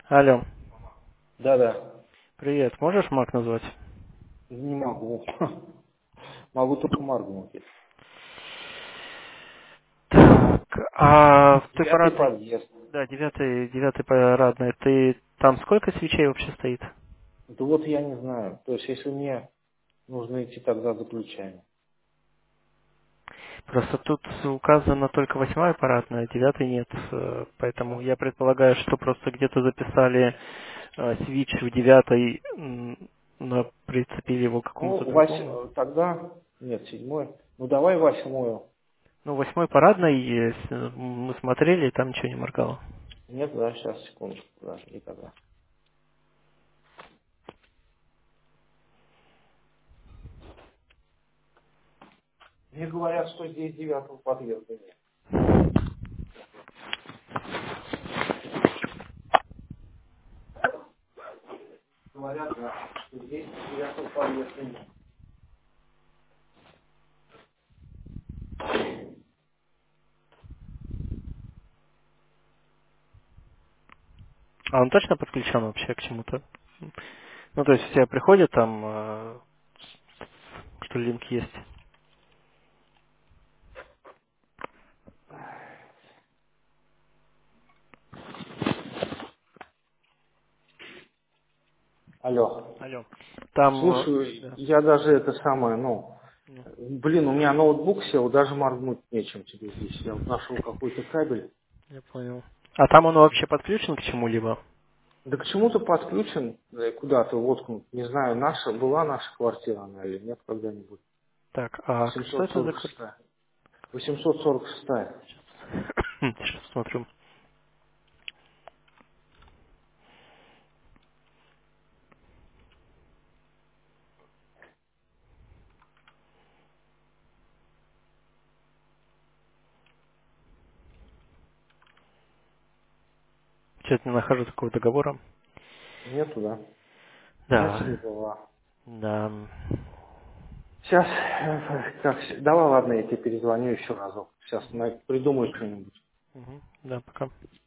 Алло, Да-да. привет. Можешь Мак назвать? Не могу. Могу только моргнуть. Так, а ты Девятый парадный, подъезд. да, девятый парадный, ты там сколько свечей вообще стоит? Да вот я не знаю. То есть, если мне нужно идти тогда за ключами. Просто тут указано только восьмая парадная, девятый нет, поэтому Да? я предполагаю, что просто где-то записали свич в девятой, но прицепили его к какому-то Ну, другому. тогда... Нет, седьмой. Ну, давай восьмую. Ну, восьмой парадной есть, мы смотрели, и там ничего не моргало. Нет, да, сейчас, секундочку. Подожди тогда. Мне говорят, что здесь девятого подъезда нет. Говорят, да, что здесь девятого подъезда нет. А он точно подключен вообще к чему-то? Ну, то есть у тебя приходит там, что линк есть? Алло. Алло. Там, Слушай, да. я даже это самое, ну, Ну, блин, у меня ноутбук сел, даже моргнуть нечем тебе здесь. Я вот нашел какой-то кабель. я понял. А там он вообще подключен к чему-либо? Да к чему-то подключен, куда-то воткнут. Не знаю, была наша квартира она или нет когда-нибудь. Так, а что это за квартира? 746. 846. Сейчас посмотрю. Что-то не нахожу такого договора. Нету, да? Нет, не Да. была. Да. Сейчас, давай, ладно, я тебе перезвоню еще разок. Сейчас Мгм. придумаю что-нибудь. Мгм. Да, пока.